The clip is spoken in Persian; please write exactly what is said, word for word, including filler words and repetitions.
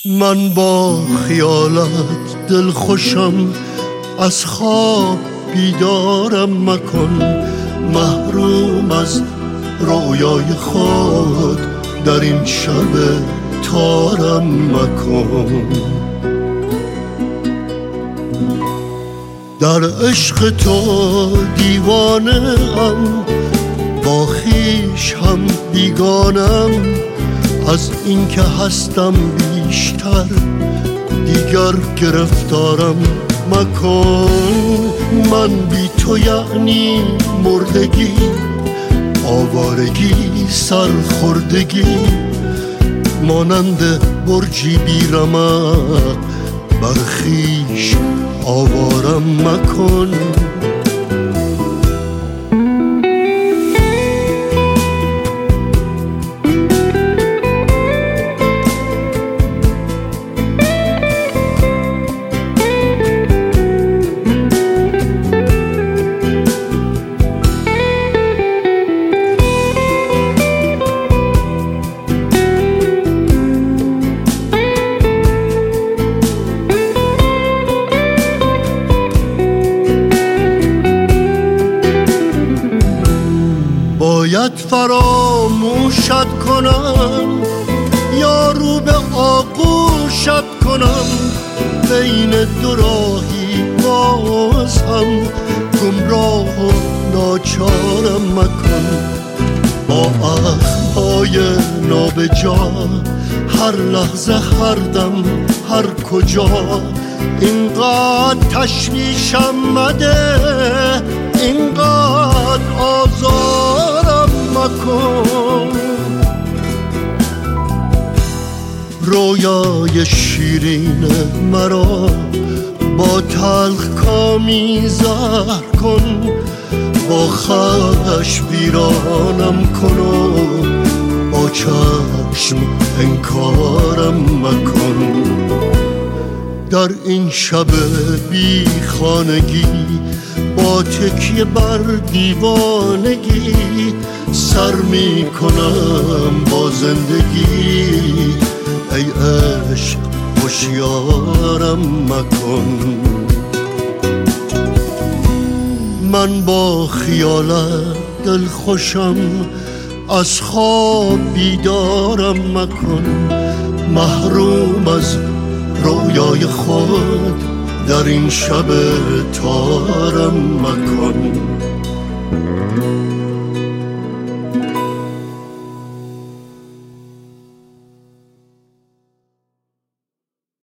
من با خیالت دل خوشم، از خواب بیدارم مکن. محروم از رویای خود در این شب تارم مکن. در عشق تو دیوانه ام، با خویش هم بیگانم. از این که هستم بیشتر دیگر گرفتارم مکن. من بی تو یعنی مردگی، آوارگی، سرخوردگی، مانند برجی بی رمق بر خویش آوارم مکن. باید فراموشت کنم یا رو به آغوشت کنم. بین دو راهی باز هم گمراه و ناچارم مکن. با اخمهای نابجا هر لحظه، هر دم، هر کجا اینقدر تشویشم مده، اینقدر آزارم مکن. رویای شیرین مرا با تلخ کامی زهر کن. با خشم ویرانم کن و با چشم انکارم مکن. در این شب بی خانگی با تکیه بر دیوانگی سر می کنم با زندگی. ای عشق هوشیارم مکن. من با خیالت دل خوشم، از خواب بیدارم مکن. محروم از رویای خود در این شب تارم مکن.